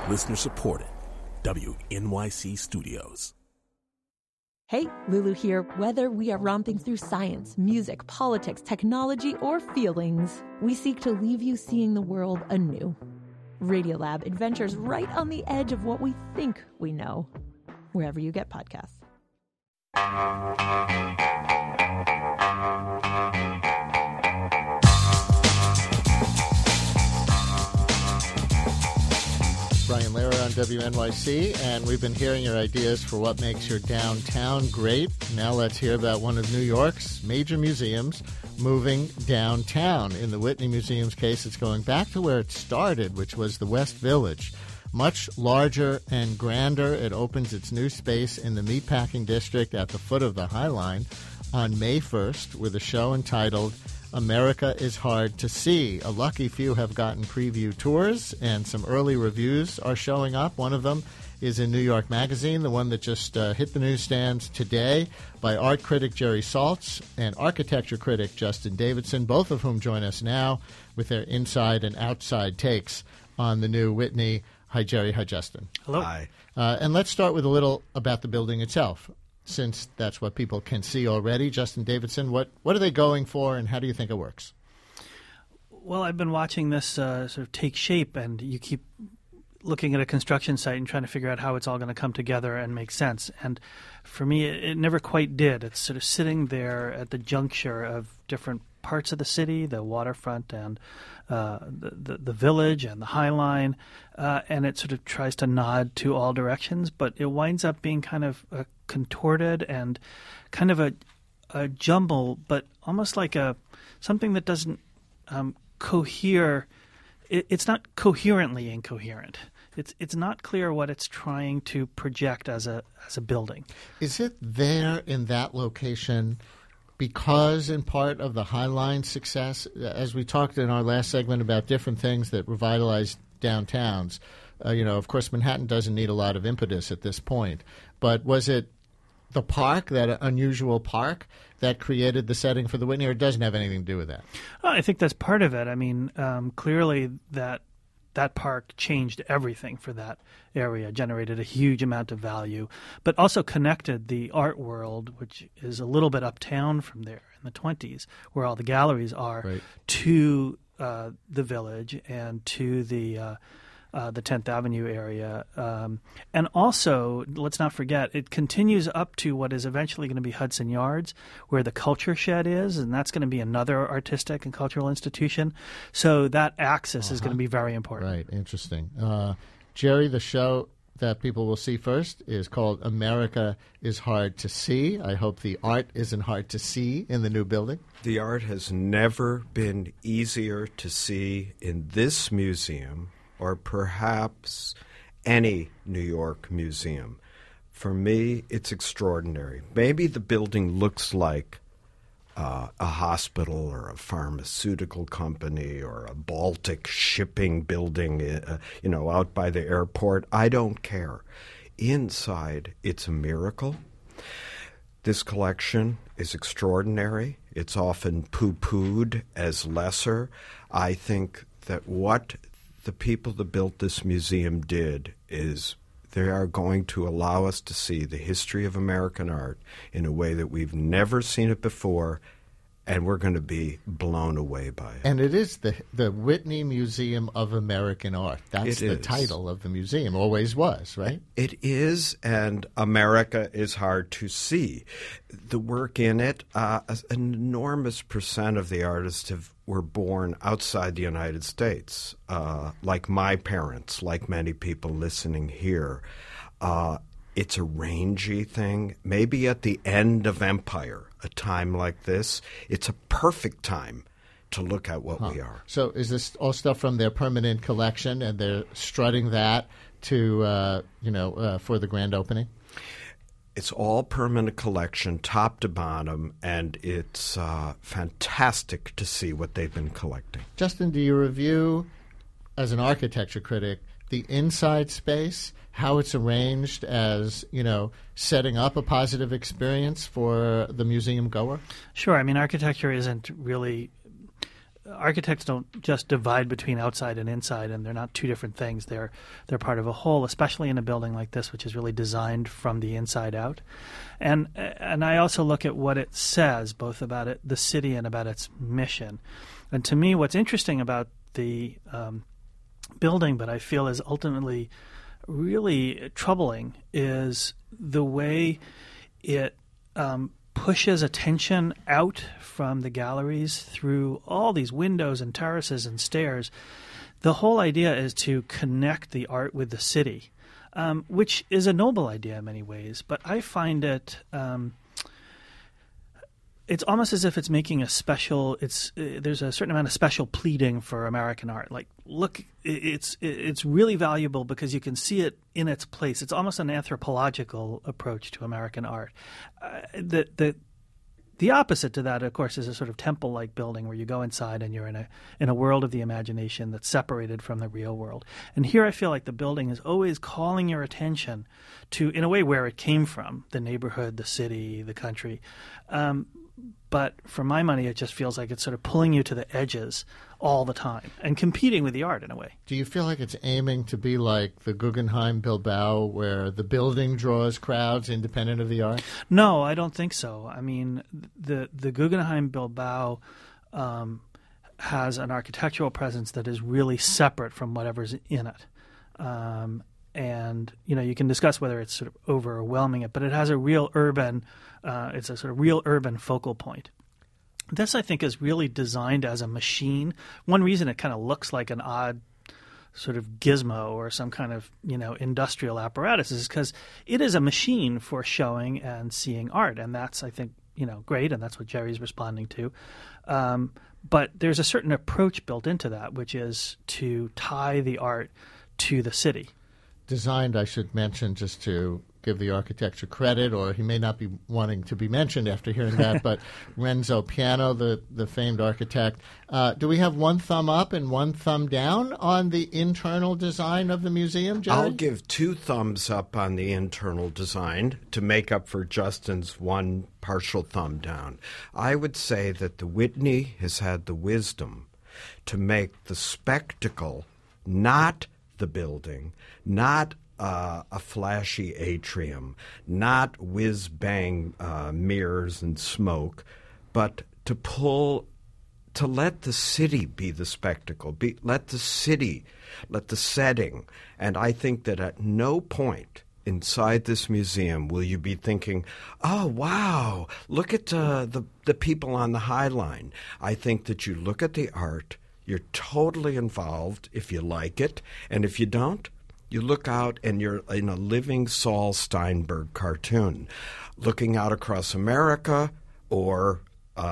Listener supported. WNYC Studios. Hey, Lulu here. Whether we are romping through science, music, politics, technology, or feelings, we seek to leave you seeing the world anew. Radiolab adventures right on the edge of what we think we know, wherever you get podcasts. Brian Lehrer on WNYC, and we've been hearing your ideas for what makes your downtown great. Now let's hear about one of New York's major museums moving downtown. In the Whitney Museum's case, it's going back to where it started, which was the West Village. Much larger and grander, it opens its new space in the Meatpacking District at the foot of the High Line on May 1st with a show entitled America is Hard to See. A lucky few have gotten preview tours, and some early reviews are showing up. One of them is in New York Magazine, the one that just hit the newsstands today, by art critic Jerry Saltz and architecture critic Justin Davidson, both of whom join us now with their inside and outside takes on the new Whitney. Hi, Jerry. Hi, Justin. Hello. Hi. And let's start with a little about the building itself, since that's what people can see already. Justin Davidson, what are they going for, and how do you think it works? Well, I've been watching this sort of take shape, and you keep looking at a construction site and trying to figure out how it's all going to come together and make sense. And for me, it never quite did. It's sort of sitting there at the juncture of different parts of the city, the waterfront and the village and the High Line, and it sort of tries to nod to all directions, but it winds up being kind of contorted and kind of a jumble, but almost like something that doesn't cohere. It's not coherently incoherent. It's not clear what it's trying to project as a building. Is it there in that location because in part of the High Line success, as we talked in our last segment about different things that revitalize downtowns? Of course, Manhattan doesn't need a lot of impetus at this point, but was it the park, that unusual park, that created the setting for the Whitney, or it doesn't have anything to do with that? Well, I think that's part of it. I mean, clearly that park changed everything for that area, generated a huge amount of value, but also connected the art world, which is a little bit uptown from there in the 20s, where all the galleries are, right, to the village and to the 10th Avenue area. And also, let's not forget, it continues up to what is eventually going to be Hudson Yards, where the Culture Shed is, and that's going to be another artistic and cultural institution. So that axis is going to be very important. Right, interesting. Jerry, the show that people will see first is called America is Hard to See. I hope the art isn't hard to see in the new building. The art has never been easier to see in this museum, or perhaps any New York museum. For me, it's extraordinary. Maybe the building looks like a hospital or a pharmaceutical company or a Baltic shipping building, out by the airport. I don't care. Inside, it's a miracle. This collection is extraordinary. It's often poo-pooed as lesser. I think that what the people that built this museum did is they are going to allow us to see the history of American art in a way that we've never seen it before, and we're going to be blown away by it. And it is the Whitney Museum of American Art. That's the title of the museum. Always was, right? It is, and America is hard to see. The work in it, an enormous percent of the artists were born outside the United States, like my parents, like many people listening here. It's a rangy thing. Maybe at the end of empire, a time like this, it's a perfect time to look at what we are. So is this all stuff from their permanent collection, and they're strutting that to, for the grand opening? It's all permanent collection, top to bottom, and it's fantastic to see what they've been collecting. Justin, do you review, as an architecture critic, the inside space, how it's arranged as, setting up a positive experience for the museum goer? Sure. I mean, architecture isn't really architects don't just divide between outside and inside, and they're not two different things. They're part of a whole, especially in a building like this, which is really designed from the inside out. And I also look at what it says, both about the city and about its mission. And to me, what's interesting about the building, but I feel is ultimately really troubling, is the way it pushes attention out from the galleries through all these windows and terraces and stairs. The whole idea is to connect the art with the city, which is a noble idea in many ways. But I find it it's almost as if it's making a special. There's a certain amount of special pleading for American art. Like, look, it's really valuable because you can see it in its place. It's almost an anthropological approach to American art. The opposite to that, of course, is a sort of temple-like building where you go inside and you're in a world of the imagination that's separated from the real world. And here I feel like the building is always calling your attention to, in a way, where it came from, the neighborhood, the city, the country. But for my money, it just feels like it's sort of pulling you to the edges all the time and competing with the art in a way. Do you feel like it's aiming to be like the Guggenheim Bilbao, where the building draws crowds independent of the art? No, I don't think so. I mean, the Guggenheim Bilbao has an architectural presence that is really separate from whatever's in it. And, you can discuss whether it's sort of overwhelming it, but it has a real urban it's a sort of real urban focal point. This, I think, is really designed as a machine. One reason it kind of looks like an odd sort of gizmo or some kind of, industrial apparatus is because it is a machine for showing and seeing art. And that's, I think, great, and that's what Jerry's responding to. But there's a certain approach built into that, which is to tie the art to the city. Designed, I should mention, just to give the architecture credit, or he may not be wanting to be mentioned after hearing that, but Renzo Piano, the famed architect. Do we have one thumb up and one thumb down on the internal design of the museum, Jerry? I'll give 2 thumbs up on the internal design to make up for Justin's one partial thumb down. I would say that the Whitney has had the wisdom to make the spectacle not the building, not a flashy atrium, not whiz-bang mirrors and smoke, but to let the city be the spectacle, let the setting. And I think that at no point inside this museum will you be thinking, oh, wow, look at the people on the High Line. I think that you look at the art, you're totally involved if you like it, and if you don't, you look out and you're in a living Saul Steinberg cartoon, looking out across America or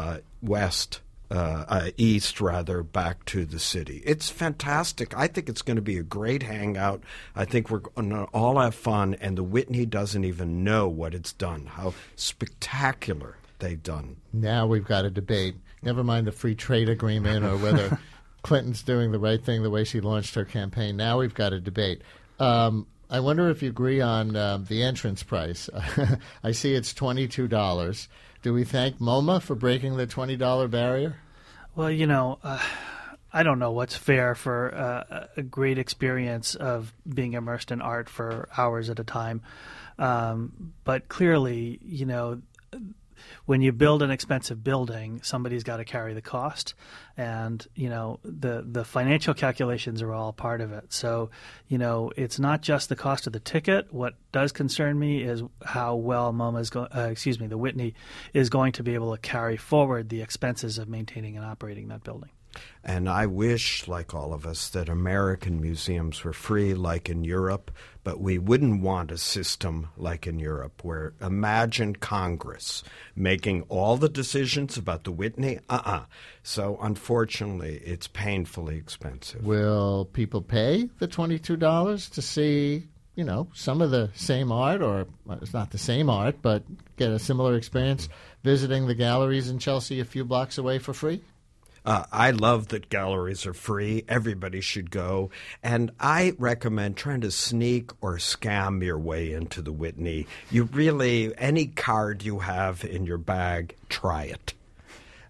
east, back to the city. It's fantastic. I think it's going to be a great hangout. I think we're going to all have fun, and the Whitney doesn't even know what it's done, how spectacular they've done. Now we've got a debate. Never mind the free trade agreement or whether Clinton's doing the right thing the way she launched her campaign. Now we've got a debate. I wonder if you agree on the entrance price. I see it's $22. Do we thank MoMA for breaking the $20 barrier? Well, I don't know what's fair for a great experience of being immersed in art for hours at a time. But clearly, when you build an expensive building, somebody's got to carry the cost, and the financial calculations are all part of it. So it's not just the cost of the ticket. What does concern me is how well the Whitney is going to be able to carry forward the expenses of maintaining and operating that building. And I wish, like all of us, that American museums were free like in Europe, but we wouldn't want a system like in Europe where imagine Congress making all the decisions about the Whitney. So unfortunately, it's painfully expensive. Will people pay the $22 to see, some of the same art, or it's not the same art, but get a similar experience visiting the galleries in Chelsea a few blocks away for free? I love that galleries are free. Everybody should go. And I recommend trying to sneak or scam your way into the Whitney. You really, any card you have in your bag, try it.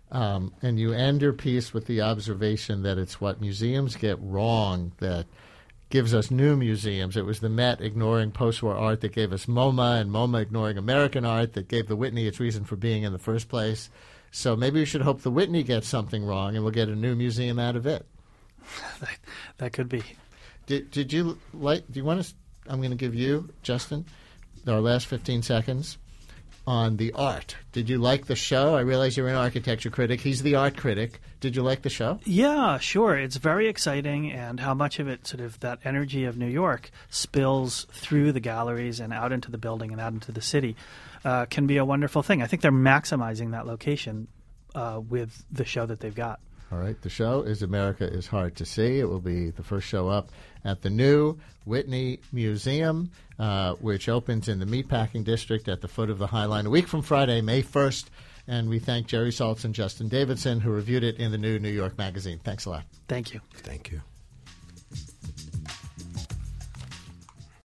And you end your piece with the observation that it's what museums get wrong that gives us new museums. It was the Met ignoring post-war art that gave us MoMA, and MoMA ignoring American art that gave the Whitney its reason for being in the first place. So maybe we should hope the Whitney gets something wrong, and we'll get a new museum out of it. That could be. Did you like? Do you want to? I'm going to give you, Justin, our last 15 seconds on the art. Did you like the show? I realize you're an architecture critic. He's the art critic. Did you like the show? Yeah, sure. It's very exciting, and how much of it, sort of that energy of New York, spills through the galleries and out into the building and out into the city can be a wonderful thing. I think they're maximizing that location with the show that they've got. All right. The show is America is Hard to See. It will be the first show up at the new Whitney Museum, which opens in the Meatpacking District at the foot of the High Line a week from Friday, May 1st. And we thank Jerry Saltz and Justin Davidson, who reviewed it in the new New York Magazine. Thanks a lot. Thank you. Thank you.